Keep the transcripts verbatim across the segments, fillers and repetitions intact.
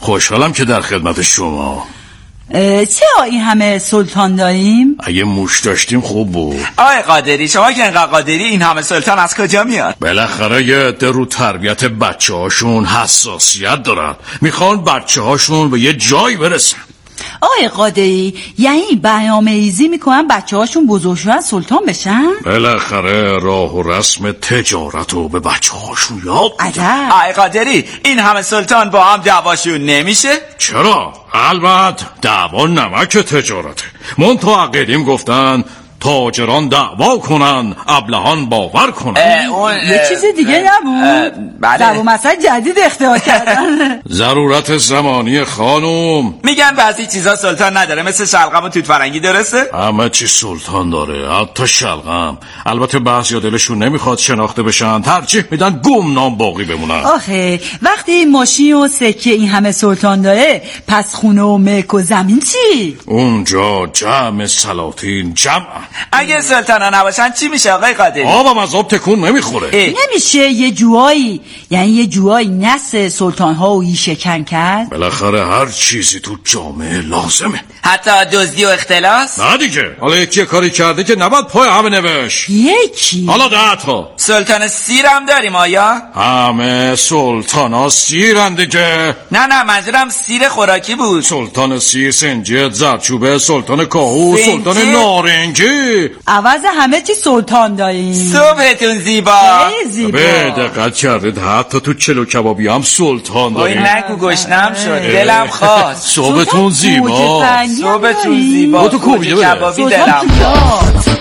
خوشحالم که در خدمت شما. چرا این همه سلطان داریم؟ اگه موش داشتیم خوب بود. آقای قادری، شما که اینقدر قادری، این همه سلطان از کجا میاد؟ بالاخره یه عده رو تربیت بچه هاشون حساسیت دارن، میخوان بچه هاشون به یه جایی برسن. آقای قادری، یعنی برنامه ریزی میکنن بچه هاشون بزرگ شدن سلطان بشن؟ بالاخره راه و رسم تجارت رو به بچه هاشون یاد بدن. آقای قادری، این همه سلطان با هم دعواشون نمیشه؟ چرا؟ البته دعوا نمک تجارته. منتها قدیم گفتن تاجران دعوا کنن، ابلهان باور کنن. اون یه چیز دیگه نبود؟ دعوا مثلا جدید اختراع کردن. ضرورت زمانی خانوم. میگن بعضی چیزا سلطان نداره، مثل شلغم و توت فرنگی، درسته؟ همه چی سلطان داره، حتی شلغم. البته بعضیا دلشون نمیخواد شناخته بشن، ترجیح میدن گمنام باقی بمونن. آخه وقتی ماشین و سکه این همه سلطان داره، پس خونه و ملک و زمین چی؟ اونجا جمع سلاطین جمع. اگه سلطانا نباشن چی میشه آقای قادری؟ آبم از آب تکون نمیخوره. نمیشه یه جوایی، یعنی یه جوایی نسل سلطان ها و شکن کرد؟ بالاخره هر چیزی تو جامعه لازمه، حتی دزدی و اختلاس؟ نه دیگه. حالا یکی کاری کرده که نباید پای همه نوشت. یکی؟ حالا ده تا. سلطان سیر هم داریم آیا؟ همه سلطان ها سیرن دیگه. نه نه، منظورم سیر خوراکی بود. سلطان سیر سنجد، زردچوبه، سلطان کاهو، سلطان نارنجی. عوض همه چی سلطان داریم. صبحتون زیبا. زیبا. به دقت کردید حتی تو چلو کبابی هم سلطان داریم. اوی نگو گشنم شد، دلم خواست. صبحتون زیبا. صبحتون زیبا. تو کوبیده کبابی دلم خواست.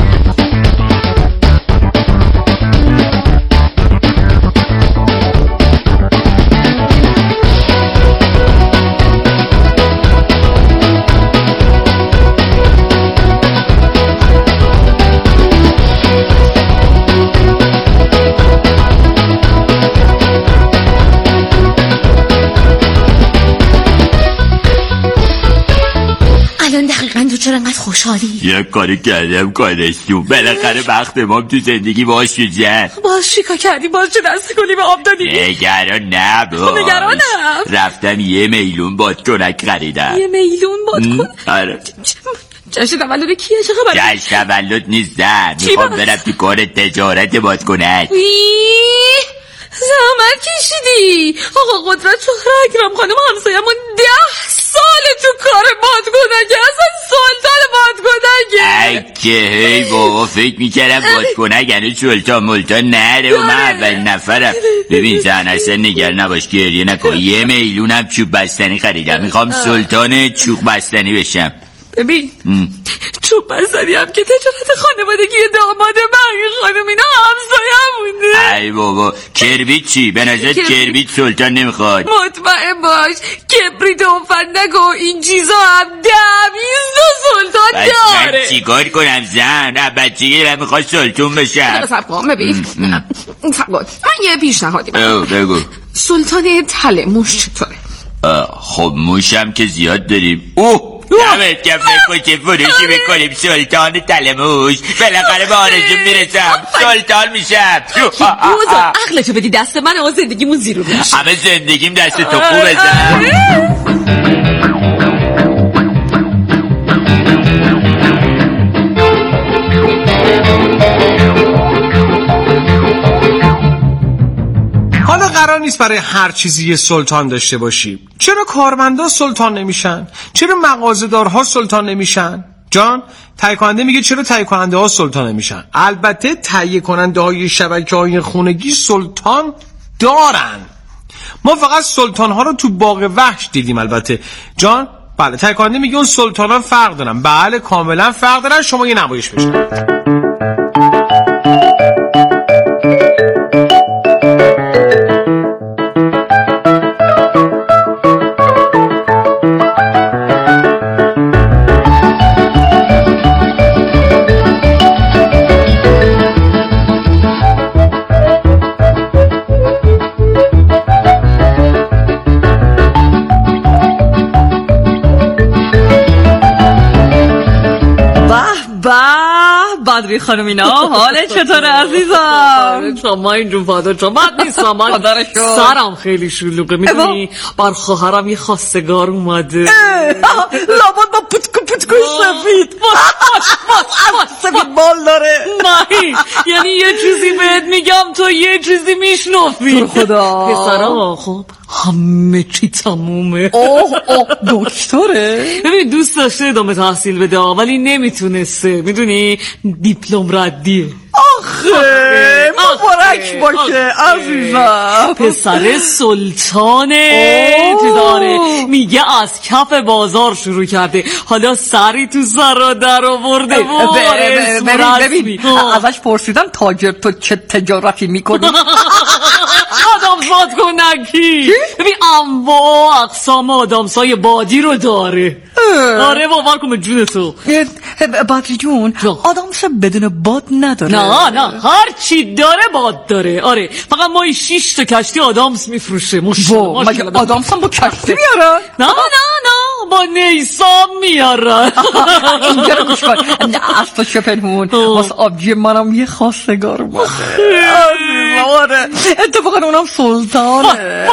چرا انقدر خوشحالی؟ یه کاری کردم کارشون، بالاخره وقت ما تو زندگی باش شدن. باز چیکار کردی؟ باز چه دستی کنی به آب دادی؟ نگران نباش. نگرانم. رفتم یه میلون بادکنک خریدم. یه میلون بادکنک؟ آره. جشن تولد کیه؟ چه خبره؟ جشن تولد نیستم، میخوام برم تو کار تجارت بادکنک. زحمت کشیدی آقا قدرت شهر اکرم خانم، همسایمون ده سال تو کار بادکنکه، اصلا سلطان بادکنکه. اگه هی بابا فکر میکردم بادکنک یعنی سلطان ملطان نره و من اول نفرم. ببین زن اصلا نگر نباش، گریه نکن. یه میلونم چوب بستنی خریدم، میخوام سلطان چوب بستنی بشم. ببین چوب بستنی هم که تجارت خانوادگی داماد من خانم، اینا همسایه مونده. ای بابا کربیت چی؟ به نظر کربیت سلطان نمیخواد؟ مطمئن باش کبریت و فندک و این چیزا هم دمیز و سلطان داره. من چیکار کنم زن؟ بچگی دلم میخواد سلطان بشم. سب کن ببین سب کن، من یه پیشنهادی بگو بگو. سلطان تله موش چطوره؟ خب موشم که زیاد داریم. اوه نمید که فکر که فروشی بکنیم سلطان تلموش، بالاخره به آرزوم میرسم، سلطان میشم. بوزا عقلتو بدی دست من و زندگیمون زیرو میشه. همه زندگیم دست تو خوبه زن. حالا قرار نیست برای هر چیزی یه سلطان داشته باشیم. چرا کارمندا سلطان نمیشن؟ چرا مغازه‌دارها سلطان نمیشن؟ جان تهیه کننده میگه چرا تهیه کننده ها سلطان نمیشن؟ البته تهیه کننده های شبکه های خونگی سلطان دارن، ما فقط سلطان ها رو تو باغ وحش دیدیم. البته جان بله تهیه کننده میگه اون سلطان ها فرق دارن. بله کاملا فرق دارن. شما یه نمایش بشن. بدری خانمینا حالت چطوره عزیزم؟ شما اینجور فادر جان بد نیستم. من سرم خیلی شلوغه میدونی بر خواهرم یه خواستگار اومده. لابد با پوتکو پوتکو سفید سفید بال داره. ماهی یعنی یه چیزی بهت میگم تو یه چیزی میشنفی. تو خدا پسرا خب همه چی تمومه. اوه اوه دکتره؟ ببین دوست داشته ادامه تحصیل بده ولی نمیتونسته میدونی دیپلم ردیه. آخه مبارک باشه عزیزم. پسر سلطانه داره میگه از کف بازار شروع کرده حالا سری تو سرا در آورده. ببین ازش پرسیدم تاجر تو چه تجارتی میکنی؟ آدم زاد کنکی. ببین انواع اقسام آدمسای بادی رو داره. آره باور کن به جون تو. بدری جون آدمس بدون باد نداره. نه نه هر چی داره باد داره. آره فقط ما شش تا کشتی آدامس میفروشه. ماشاءالله مگه آدامس هم با کشتی میارن؟ نه نه نه با نیسان میارن. اینجا رو گوش کن. از تو چه پنهون واسه آبجی منم یه خواستگار باشه. آره اتفاقا اونم سلطانه.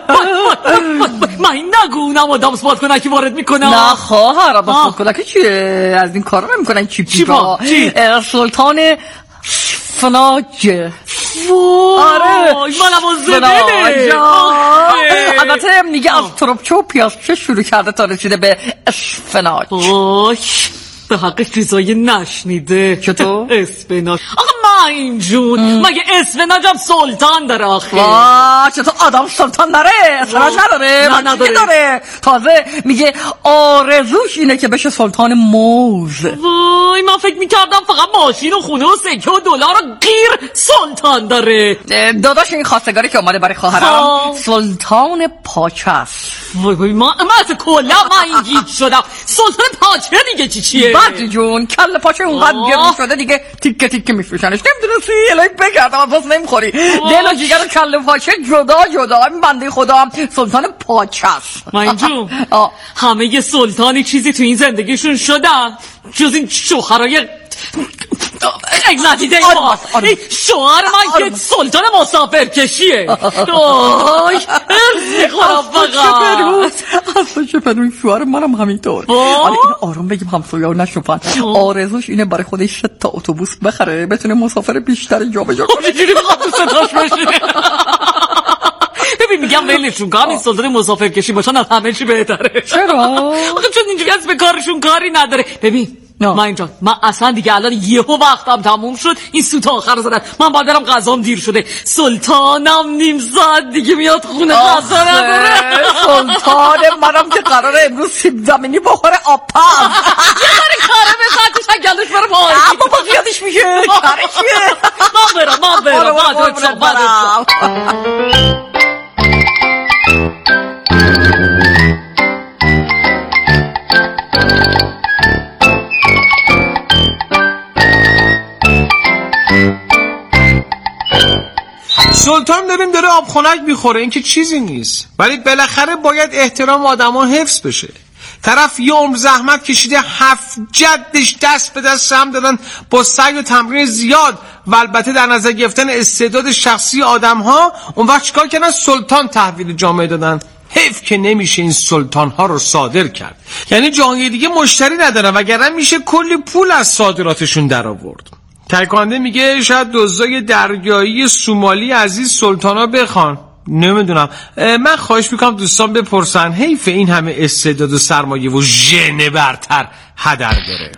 من نگو اونم آدامس باد کنکی وارد میکنم. نه خواهر آدامس باد کنکی چیه؟ از این کارا نمیکنن چی پیپا. سلطان فناج. آره منم زدنه. البته میگه از تربچه و پیازچه شروع کرده تا رسیده به اسفناج. به حق چیزایی نشنیده. چطور؟ اسفناج. آخه ماین جون مگه اسفناج هم سلطان داره آخه؟ واه چطور آدم سلطان داره؟ اسفناج نداره؟ نه نداره. داره تازه میگه آرزوش اینه که بشه سلطان موز. وای من فکر میکردم فقط ماشین و خونه و سکه و دلار و غیر سلطان داره. داداش این خواستگاری که اومده برای خواهرم سلطان پاچه است. وای وای من من کلا من این گیج شدم. سلطان پاچه دیگه چی چیه؟ بدری جون کل پاچه اونقدر گرم شده دیگه تیکه تیکه میفروشنش. نمیدونستی الهی بگردم باز نمیخوری. دل و جگر و کل پاچه جدا جدا. این بنده خدا سلطان پاچه است. من جون همه یه سلطانی چیزی تو این زندگیشون شدن جز این شوهرای یک ندیده ای ما. شوهر من که سلطان مسافر کشیه. آی ارزی خورم فقط اصلا چه پنوی شوهر منم همینطور. حالا این آرام بگیم همسایه ها نشنفن. آرزوش اینه برای خودش سه تا اتوبوس بخره بتونه مسافر بیشتر جا به جا کنه. اینجوری بخواد تو ستاش بشه. ببین میگم ولشون کن این سلطان مسافر کشی باشن از همه چی بهتره. چرا؟ آخه چون اینجوری از به کارشون کاری نداره. ببین من اینجا من اصلا دیگه الان یهو وقتم تموم شد این سوت آخر رو زدن. من باید برم غذام دیر شده. سلطانم نیم ساعت دیگه میاد خونه غذا نداره. سلطان منم که قراره امروز سیب زمینی بخوره آپم. یه باری کاره به ساعتش گلش بره پایی. اما با زیادش میشه کاره چیه؟ من برم من برم بعد بعد سلطان داریم داره آب خنک میخوره این که چیزی نیست ولی بالاخره باید احترام آدما حفظ بشه. طرف یه عمر زحمت کشیده هفت جدش دست به دست هم دادن با سعی و تمرین زیاد و البته در نظر گرفتن استعداد شخصی آدم ها اون وقت چیکار کردن سلطان تحویل جامعه دادن. حیف که نمیشه این سلطان ها رو صادر کرد. یعنی جاهای دیگه مشتری ندارن وگرنه میشه کلی پول از صادراتشون در آورد. تایکوانده میگه شاید دزدای دریایی سومالی از این سلطانا بخوان. نمیدونم من خواهش میکنم دوستان بپرسن حیف این همه استعداد و سرمایه و ژن برتر هدر بره.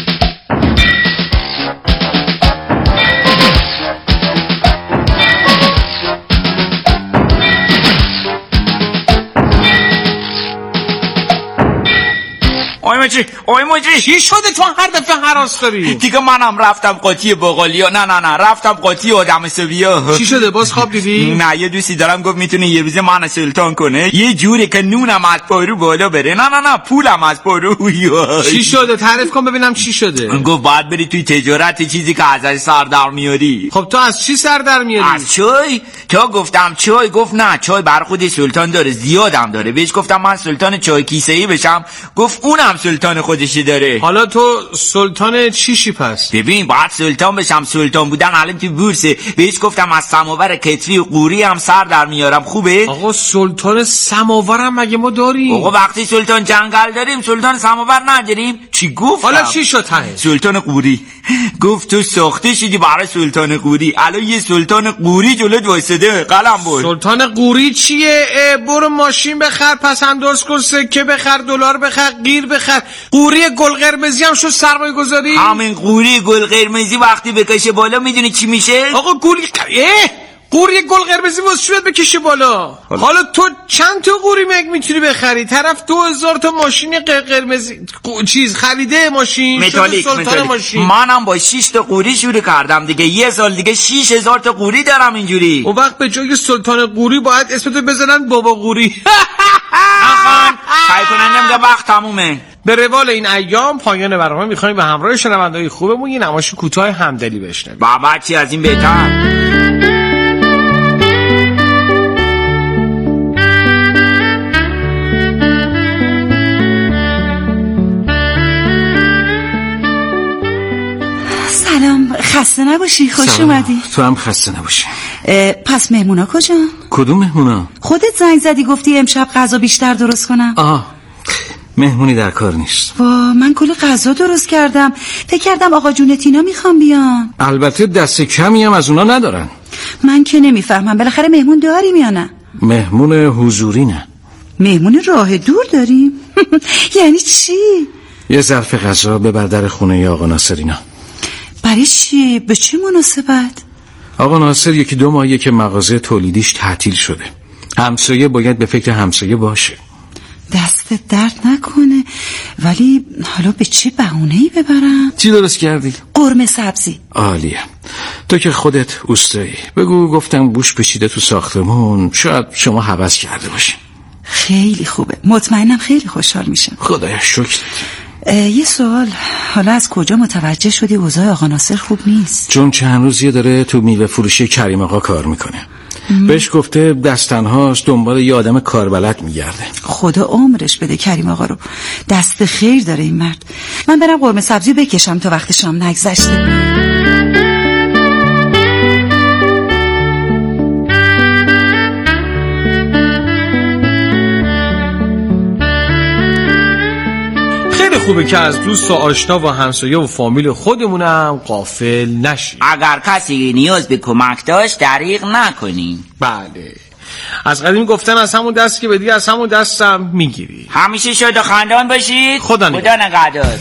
آی مجی آی مجی چی شده تو هر دفعه هراس داری؟ دیگه منم رفتم قاطی بقالیا. نه نه نه رفتم قاطی آدم سویا. چی شده باز خواب دیدی؟ نه یه دوستی دارم گفت میتونه یه روز من سلطان کنه یه جوری که نونم از پارو بالا بره. نه نه نه پولم از پارو. چی شده تعریف کن ببینم چی شده. گفت باید بری توی تجارت چیزی که ازش سر در میاری. خب تو از چی سر در میاری؟ از چای. تا گفتم چای گفت نه چای بر خود سلطان داره زیادم داره. بهش گفتم من سلطان چای کیسه‌ای بشم گفت اونم سلطان خودشی داره. حالا تو سلطان چیشی پس؟ ببین باید سلطان بشم. سلطان بودن الان تو بورسه. بهش گفتم از سماور کتری و قوری هم سر در میارم. خوبه؟ آقا سلطان سماورم مگه ما داریم؟ آقا وقتی سلطان جنگل داریم سلطان سماور نداریم؟ چی گفت؟ حالا چی شد ته؟ سلطان قوری گفت تو ساخته شدی برای سلطان قوری. الان یه سلطان قوری جلوت وایساده. قلم بود. سلطان قوری چیه؟ برو ماشین بخر، پس انداز کن، سکه بخر، دلار بخر، قیر بخر. قوری گل قرمزی هم شد سرمایه گذاری. همین قوری گل قرمزی وقتی بکشه بالا میدونی چی میشه؟ آقا قوری اه قوری گل قرمزی واسه چی بکشه بالا؟ حالا, حالا تو چند تا قوری مگ میتونی بخری؟ طرف دو هزار تا ماشین قرمزی چیز خریده، ماشین متالیک متالیک. ماشین. منم با شش تا قوری شروع کردم دیگه. یه سال دیگه شش هزار تا قوری دارم اینجوری. اون وقت به جای سلطان قوری باید اسمتو بزنن بابا قوری. آخان کاری کنندم که وقت تمومه. به روال این ایام پایان برنامه میخوایم به همراه شنونده‌های خوبمون یه نمایش کوتاه همدلی بشنویم. بابا چی از این بهتر. سلام، خسته نباشی. خوش اومدی. تو هم خسته نباشی. پس مهمونا کجا؟ کدوم مهمونا؟ خودت زنگ زدی گفتی امشب غذا بیشتر درست کنم. آه مهمونی در کار نیست. وا من کلی غذا درست کردم. فکر کردم آقا جون تینا میخوام بیان. البته دست کمی هم از اونا ندارن. من که نمیفهمم بالاخره مهمون داریم یا نه؟ مهمون حضوری نه. مهمون راه دور داریم؟ یعنی چی؟ یه ظرف غذا ببر در خونه ی آقا ناصر اینا. برای چی؟ به چی مناسبت؟ آقا ناصر یکی دو ماهیه که مغازه تولیدیش تعطیل شده. همسایه باید به فکر همسایه باشه. دست درد نکنه، ولی حالا به چه بهونه‌ای ببرم؟ چی درست کردی؟ قرمه سبزی. عالیه. تو که خودت اوستایی، بگو گفتم بوش پشیده تو ساختمون، شاید شما هوس کرده باشی. خیلی خوبه، مطمئنم خیلی خوشحال میشم. خدایا شکر. یه سوال، حالا از کجا متوجه شدی اوضاع آقا ناصر خوب نیست؟ چون چند روزیه داره تو میوه فروشی کریم آقا کار میکنه. ام. بهش گفته دستنهاست دنبال یه آدم کاربلد میگرده. خدا عمرش بده کریم آقا رو، دست خیر داره این مرد. من برم قرمه سبزی بکشم تا وقت شام نگذشته. خوبه که از دوست و آشنا و همسایه و فامیل خودمونم غافل نشیم. اگر کسی نیاز به کمک داشت دریغ نکنیم. بله، از قدیم گفتن از همون دست که بدی از همون دستم میگیری. همیشه شاد و خندان باشید. خدا خدا نگهدار.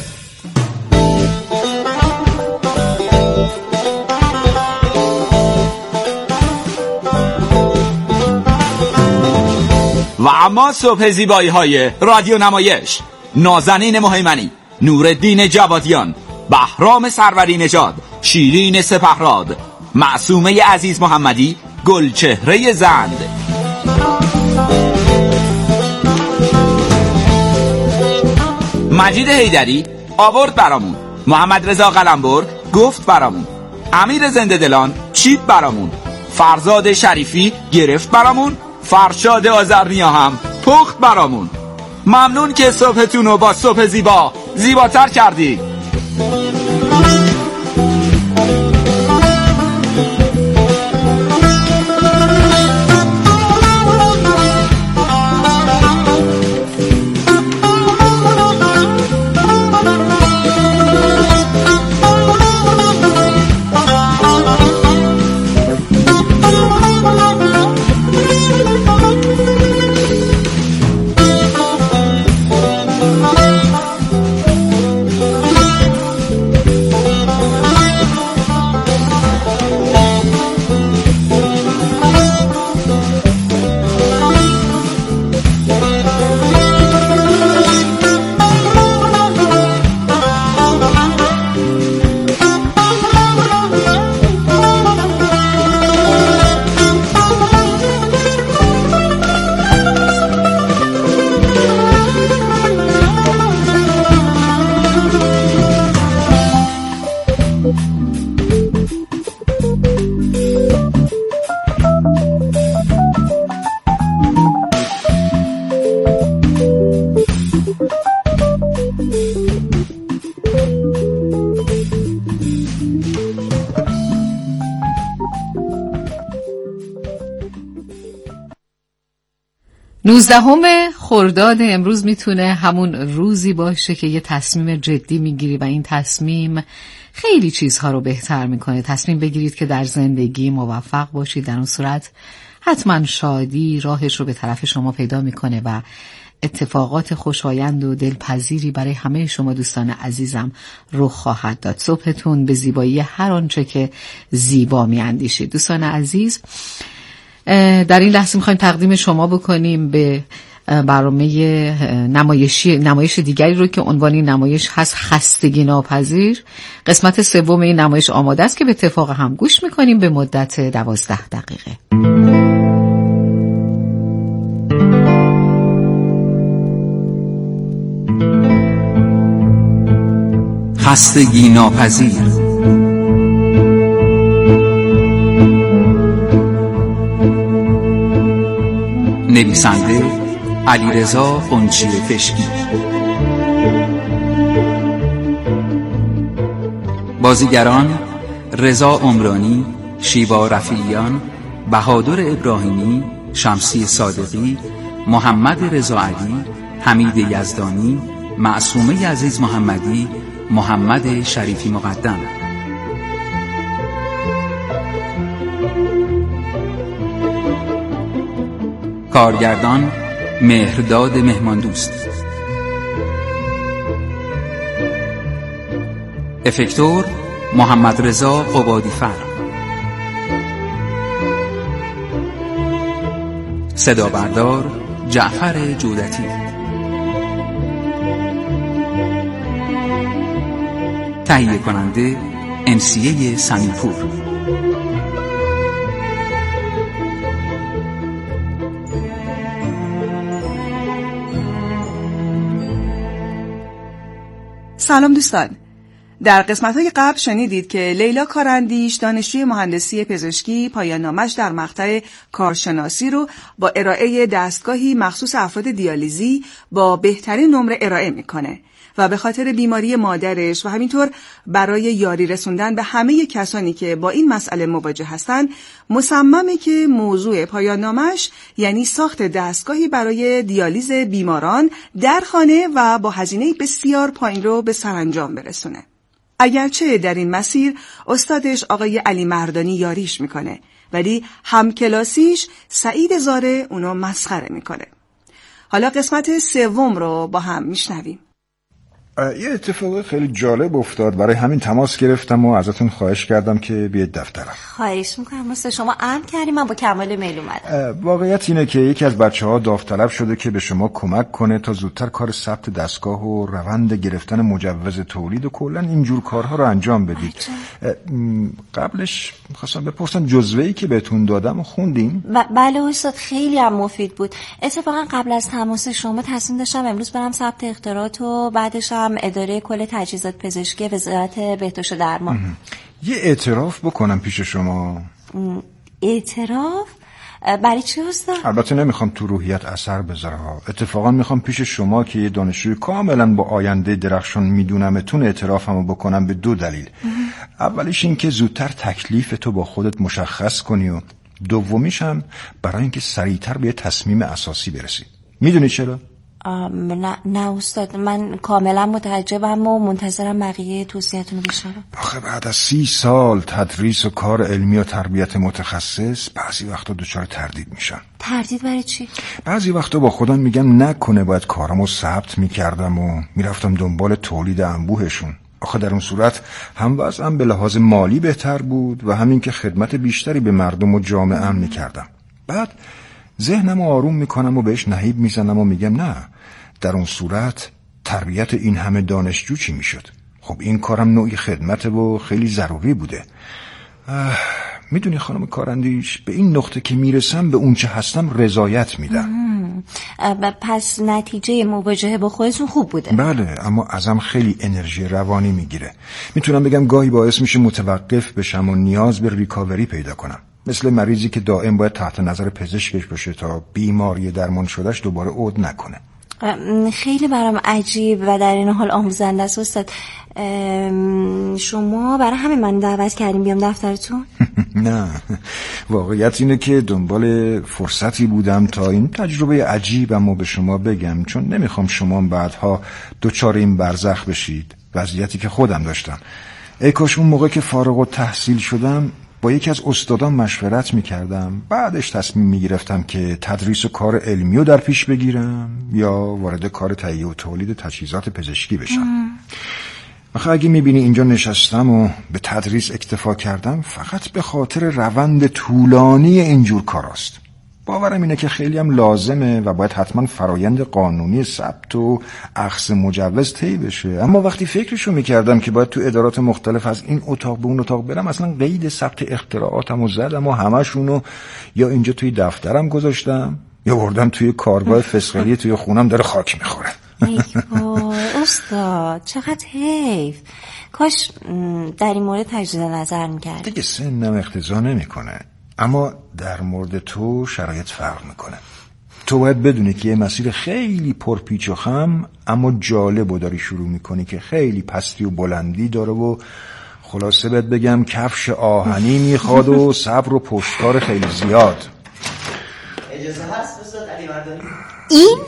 و اما صبح زیبایی های رادیو نمایش، نازنین مهیمنی، نورالدین جوادیان، بهرام سروری نژاد، شیرین سپهراد، معصومه عزیز محمدی، گلچهره زند. مجید حیدری آورد برامون، محمد رضا قلمبر گفت برامون، امیر زنده دلان چید برامون، فرزاد شریفی گرفت برامون، فرشاد آذرنیا هم پخت برامون. ممنون که صبحتون رو با صبح زیبا زیباتر کردی. نوزدهم خرداد امروز میتونه همون روزی باشه که یه تصمیم جدی میگیری و این تصمیم خیلی چیزها رو بهتر میکنه. تصمیم بگیرید که در زندگی موفق باشید، در اون صورت حتما شادی راهش رو به طرف شما پیدا میکنه و اتفاقات خوشایند و دلپذیری برای همه شما دوستان عزیزم رخ خواهد داد. صبحتون به زیبایی هر آنچه که زیبا میاندیشید. دوستان عزیز، در این لحظه میخوایم تقدیم شما بکنیم به برنامه نمایشی نمایش دیگری رو که عنوان این نمایش هست خستگی ناپذیر. قسمت سوم این نمایش آماده است که به اتفاق هم گوش میکنیم به مدت دوازده دقیقه. خستگی ناپذیر. نویسنده علیرضا قنچی پشکی. بازیگران رضا عمرانی، شیوا رفیعیان، بهادر ابراهیمی، شمسی صادقی، محمد رضا علی، حمید یزدانی، معصومه عزیز محمدی، محمد شریفی مقدم. کارگردان مهرداد مهماندوست. افکتور محمد رضا قبادیفر. صدا بردار جعفر جودتی. تهیه کننده امسیه سمیپور. سلام دوستان. در قسمت‌های قبل شنیدید که لیلا کاراندیش دانشجوی مهندسی پزشکی پایان نامش در مقطع کارشناسی رو با ارائه دستگاهی مخصوص افراد دیالیزی با بهترین نمره ارائه میکنه و به خاطر بیماری مادرش و همینطور برای یاری رسوندن به همه کسانی که با این مسئله مواجه هستن مصممه که موضوع پایان نامش یعنی ساخت دستگاهی برای دیالیز بیماران در خانه و با هزینه بسیار پایین رو به سرانجام برسونه. اگرچه در این مسیر استادش آقای علی مردانی یاریش میکنه، ولی همکلاسیش سعید زاره اونو مسخره میکنه. حالا قسمت سوم رو با هم میشنویم. یه اتفاق خیلی جالب افتاد، برای همین تماس گرفتم و ازتون خواهش کردم که بیاید دفترم. خواهش میکنم مثل شما امر کردیم، من با کمال میل اومدم. واقعیت اینه که یکی از بچه‌ها داوطلب شده که به شما کمک کنه تا زودتر کار ثبت دستگاه و روند گرفتن مجوز تولید و کلا اینجور کارها رو انجام بدید. قبلش می‌خواستم بپرسم جزوه‌ای که بهتون دادم خوندین؟ بله استاد، خیلی هم مفید بود. اتفاقا قبل از تماس شما تصمیم داشتم امروز برم ثبت اختراعات و بعدش اداره کل تجهیزات پزشکی وزارت بهداشت و درمان. یه اعتراف بکنم پیش شما. اعتراف؟ برای چی استاد؟ البته نمیخوام تو روحیت اثر بذاره ها. اتفاقا میخوام پیش شما که یه دانشجوی کاملا با آینده درخشان میدونمتون اعترافمو بکنم به دو دلیل. اولیش این که زودتر تکلیف تو با خودت مشخص کنی و دومیش هم برای اینکه سریعتر به یه تصمیم اساسی برسی. میدونی چرا؟ نه نه استاد، من کاملا متعجبم و منتظرم بقیه توصیه‌تون رو بشنوم. آخه بعد از سی سال تدریس و کار علمی و تربیت متخصص بعضی وقتا دچار تردید میشم. تردید برای چی؟ بعضی وقتا با خودم میگم نکنه باید کارمو ثبت میکردم و میرفتم دنبال تولید انبوهشون. آخه در اون صورت هم وضعم به لحاظ مالی بهتر بود و همین که خدمت بیشتری به مردم و جامعه میکردم. بعد ذهنم آروم میکنم و بهش نهیب میزنم و میگم نه، در اون صورت تربیت این همه دانشجو چی میشد؟ خب این کارم نوعی خدمته و خیلی ضروری بوده. میدونی خانم کاراندیش، به این نقطه که میرسم به اون چه هستم رضایت میدم. پس نتیجه مواجهه با خودتون خوب بوده؟ بله، اما ازم خیلی انرژی روانی میگیره. میتونم بگم گاهی باعث میشه متوقف بشم و نیاز به ریکاوری پیدا کنم، مثل مریضی که دائم باید تحت نظر پزشکش باشه تا بیماری درمان شدهش دوباره عود نکنه. خیلی برام عجیب و در این حال آموزنده است استاد. شما برای همین من دعوت کردیم بیام دفترتون؟ نه، واقعیت اینه که دنبال فرصتی بودم تا این تجربه عجیب اما به شما بگم، چون نمیخوام شما بعدها دوچار این برزخ بشید، وضعیتی که خودم داشتم. ای کاش اون موقع که فارغ التحصیل شدم با یکی از استادان مشورت میکردم، بعدش تصمیم میگرفتم که تدریس و کار علمی رو در پیش بگیرم یا وارد کار تهیه و تولید تجهیزات پزشکی بشم. آخه اگه میبینی اینجا نشستم و به تدریس اکتفا کردم فقط به خاطر روند طولانی اینجور کاراست. باورم اینه که خیلی هم لازمه و باید حتما فرایند قانونی ثبت و اخذ مجوز طی بشه، اما وقتی فکرشو میکردم که باید تو ادارات مختلف از این اتاق به اون اتاق برم، اصلا قید ثبت اختراعاتمو زدم و همشونو یا اینجا توی دفترم گذاشتم یا بردم توی کارگاه فسقلی توی خونم داره خاک میخوره. ای وای استاد چقدر حیف، کاش در این مورد تجدید نظر میکرد. دیگه سنم اقتضا نمیکنه، اما در مورد تو شرایط فرق میکنه. تو باید بدونی که یه مسیر خیلی پرپیچ و خم اما جالب و داری شروع میکنی که خیلی پستی و بلندی داره و خلاصه بهت بگم کفش آهنی میخواد و صبر و پشتکار خیلی زیاد. اجازه هست استاد علی مردانی؟ این؟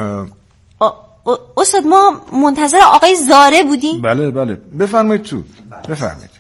استاد ما منتظر آقای زاره بودیم؟ بله بله بفرمایید تو، بفرمایید.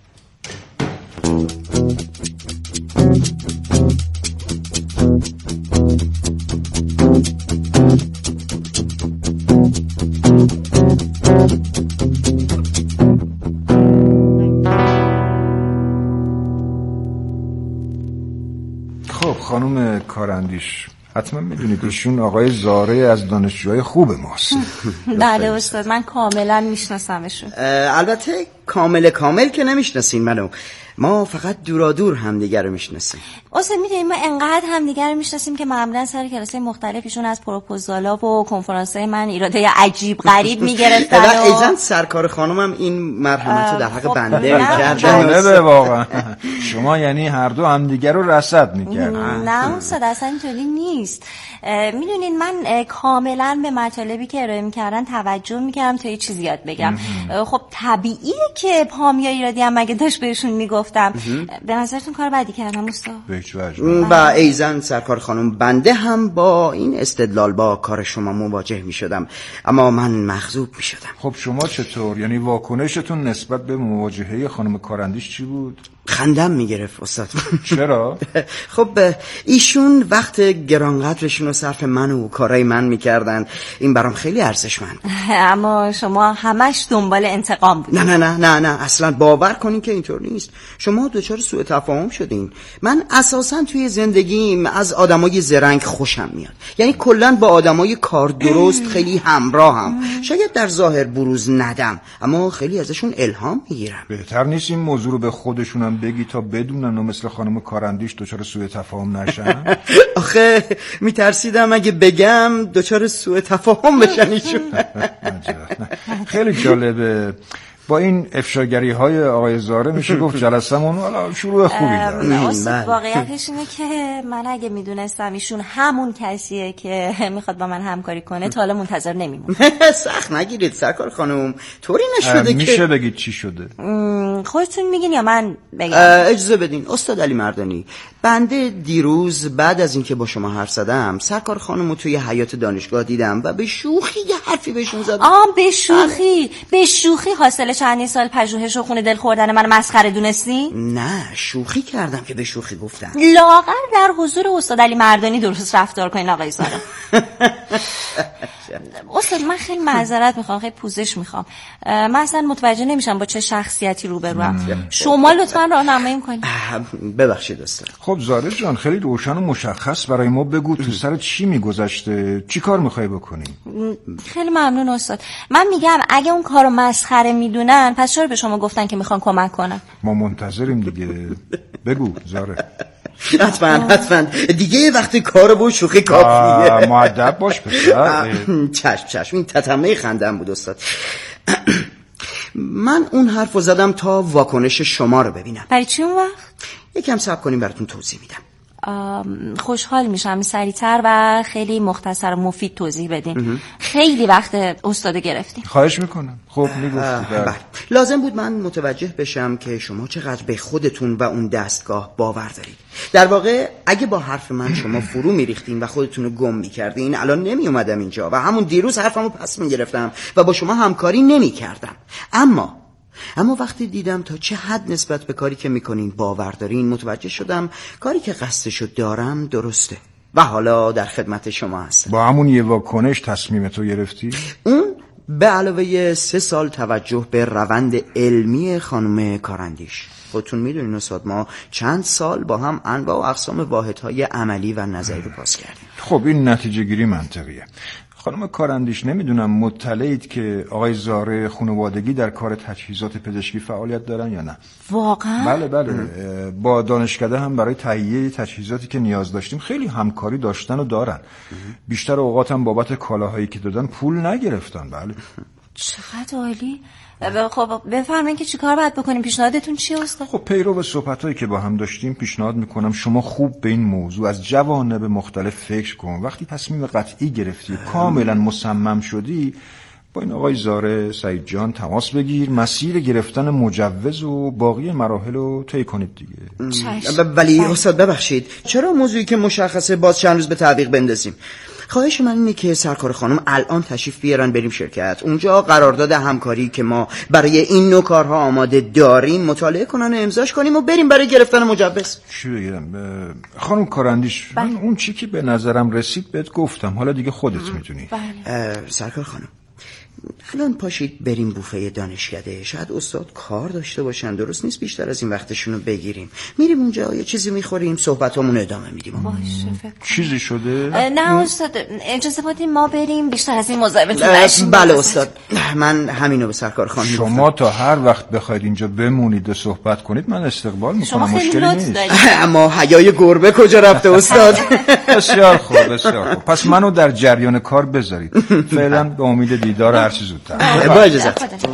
خب خانم کاراندیش، حتما میدونید ایشون آقای زاره از دانشجوهای خوب ماست. بله استاد من کاملا میشناسمشون. البته کامل کامل که نمیشناسین منو، ما فقط دورا دور همدیگه رو میشناسیم. استاد میدونیم ما انقدر همدیگه رو میشناسیم که معمولا سر کلاسای مختلفشون از پروپوزالا و کنفرانسای من ایراده عجیب غریب میگرفتن و ایزن سرکار خانومم این مرحمت رو در حق بنده میکردن. جالبه واقعا. شما یعنی هر دو همدیگه رو رصد میکردن؟ نه استاد اصلا اینطوری نیست. میدونین من کاملا به مطالبی که ارائه میکردن توجه میکردم تا یه چیزی یاد بگم. خب طبیعیه که پامیا ایرادی هم مگه داشت بهشون میگفتم. به نظرتون کار بدی کردم استاد؟ و ایزن سرکار خانم بنده هم با این استدلال با کار شما مواجه میشدم، اما من مغضوب میشدم. خب شما چطور؟ یعنی واکنشتون نسبت به مواجهه خانم کاراندیش چی بود؟ خندم میگرفت استاد. چرا؟ خب ایشون وقت گرانقدرشون رو صرف من و کارای من میکردن، این برام خیلی ارزشمند. اما شما همش دنبال انتقام بودید. نه نه نه نه نه اصلا باور کنین که اینطور نیست. شما دچار سوء تفاهم شدین. من اساسا توی زندگیم از آدمای زرنگ خوشم میاد، یعنی کلا با آدمای کار درست خیلی همراهم. شاید در ظاهر بروز ندم اما خیلی ازشون الهام میگیرم. بهتر نیست این موضوع رو به خودشونم بگی تا بدونن و مثل خانم کاراندیش دچار سوء تفاهم نشن؟ آخه میترسیدم اگه بگم دچار سوء تفاهم بشن ایشون. خیلی جالبه. با این افشاگری های آقای زاره میشه گفت جلسمون حالا شروع خوبی داره. واقعیتش اینه که من اگه میدونستم ایشون همون کسیه که میخواد با من همکاری کنه تا حالا منتظر نمیمون. سخت نگیرید سرکار خانم، طوری نشده که میشه بگید چی شده؟ خودتون میگین یا من بگم؟ اجازه بدین استاد علی مردانی، بنده دیروز بعد از اینکه با شما حرف زدم سرکار خانمو توی حیاط دانشگاه دیدم و به شوخی یه حرفی بهشون زدم. آه به شوخی به شوخی حاصل چندین سال پژوهش و خون دل خوردن من مسخره دونستی؟ نه شوخی کردم که به شوخی گفتم. لاغر در حضور استاد علی مردانی درست رفتار کنین آقای زاره. استاد من خیلی معذرت میخوام، خیلی پوزش میخوام، من اصلا متوجه نمیشم با چه شخصیتی روبروام. شما لطفا راهنمایی کنید. ببخشید استاد. خب زاره جان خیلی روشن و مشخص برای ما بگو تو سر چی میگذشته، چی کار میخوای بکنی؟ خیلی ممنون استاد. من میگم اگه اون کارو مسخره میدونن پس چرا به شما گفتن که میخوان کمک کنن؟ ما منتظریم دیگه. بگو زاره. حتما حتما دیگه وقتی کارو با شوخی کافیه. مؤدب باش پسر. چشم چشم این تتمه خندم بود استاد. من اون حرفو زدم تا واکنش شما رو ببینم. برای چی اون وقت؟ یکم صبر کنیم براتون توضیح میدم. خوشحال میشم سریعتر و خیلی مختصر و مفید توضیح بدین. خیلی وقت استاد گرفتیم. خواهش میکنم. خب میگفتی. لازم بود من متوجه بشم که شما چقدر به خودتون و اون دستگاه باور دارید. در واقع اگه با حرف من شما فرو میریختین و خودتون رو گم میکردین، الان نمی اومدم اینجا و همون دیروز حرفمو پس میگرفتم و با شما همکاری نمیکردم. اما اما وقتی دیدم تا چه حد نسبت به کاری که میکنین باور دارین، متوجه شدم کاری که قصدشو دارم درسته و حالا در خدمت شما هستم. با همون یه واکنش تصمیم تو گرفتی؟ اون به علاوه سه سال توجه به روند علمی خانم کارندیش. خودتون میدونین استاد، ما چند سال با هم انواع و اقسام واحدهای عملی و نظری رو پاس کردیم. خب این نتیجه گیری منطقیه. خانم کارندیش، نمیدونم مطلعید که آقای زاره خانوادگی در کار تجهیزات پزشکی فعالیت دارن یا نه؟ واقعا؟ بله بله ام. با دانشکده هم برای تهیه تجهیزاتی که نیاز داشتیم خیلی همکاری داشتن و دارن. ام. بیشتر اوقات هم بابت کالاهایی که دادن پول نگرفتن. بله. چقدر عالی. خب بفرمایید که چیکار باید بکنیم؟ پیشنهادتون چیه استاد؟ خب پیرو به صحبتایی که با هم داشتیم پیشنهاد میکنم شما خوب به این موضوع از جوانب مختلف فکر کن. وقتی تصمیم قطعی گرفتی کاملا مصمم شدی، با این آقای زاره سعید جان تماس بگیر، مسیر گرفتن مجوز و باقی مراحل رو طی کنید دیگه. چشم. ولی استاد ببخشید، چرا موضوعی که مشخصه باز چند روز به تعویق بندازیم؟ خواهش من اینه که سرکار خانم الان تشریف بیارن بریم شرکت. اونجا قرارداد همکاری که ما برای این نوع کارها آماده داریم مطالعه کنن و امضاش کنیم و بریم برای گرفتن مجوز. چی بگم خانم کارندیش؟ من اون چی که به نظرم رسید بهت گفتم، حالا دیگه خودت میدونی. سرکار خانم الان پاشید بریم بوفه دانشکده. شاید استاد کار داشته باشن، درست نیست بیشتر از این وقتشون رو بگیریم. میریم اونجا یه چیزی میخوریم، صحبتامون ادامه میدیم. باشه. چیزی شده؟ نه استاد اجازه بدین ما بریم، بیشتر از این مزاحمتون نشیم. بله استاد، من همینو به سرکار خانم شما تا هر وقت بخواید اینجا بمونید و صحبت کنید من استقبال میکنم، مشکلی نیست. اما حیای گربه کجا رفته استاد؟ بسیار خوب بسیار خوب، پس منو در جریان کار بذارید. فعلا به امید دیدار هر چیز زودتر. با اجازت.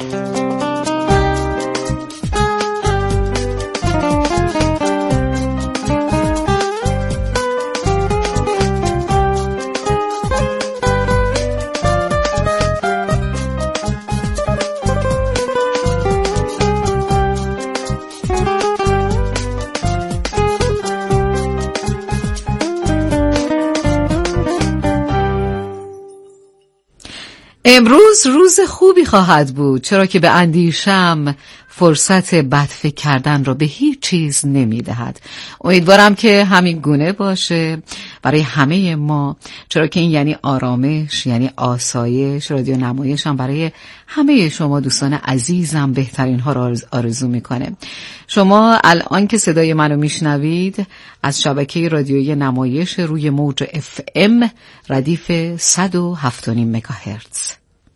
امروز روز خوبی خواهد بود، چرا که به اندیشم فرصت بدفکر کردن را به هیچ چیز نمی دهد. امیدوارم که همین گونه باشه برای همه ما، چرا که این یعنی آرامش، یعنی آسایش. رادیو نمایش هم برای همه شما دوستان عزیزم بهترین ها را آرزو میکنه. شما الان که صدای منو میشنوید از شبکه رادیویی نمایش روی موج اف ام ردیف صد و هفت و نیم مگاهرتز.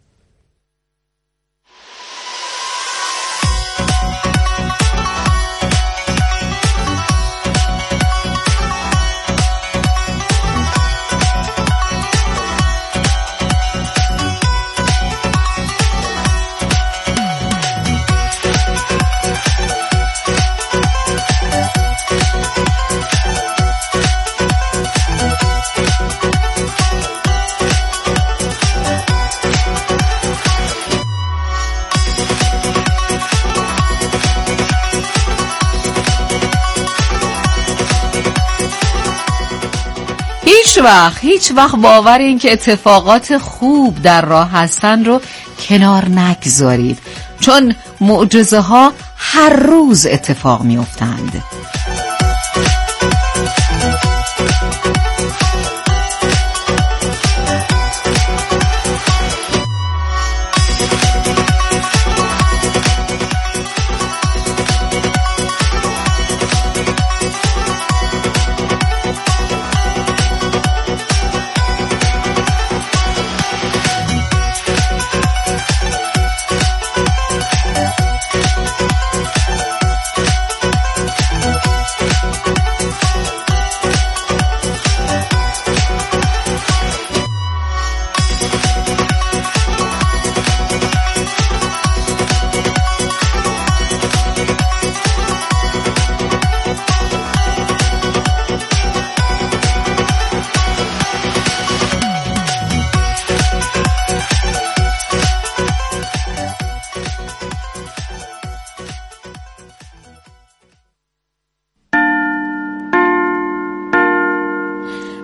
هیچ وقت هیچ وقت باور این که اتفاقات خوب در راه هستن رو کنار نگذارید، چون معجزه ها هر روز اتفاق می افتند.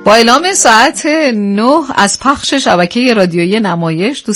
با اعلام ساعت نه از پخش شبکه رادیویی نمایش دوست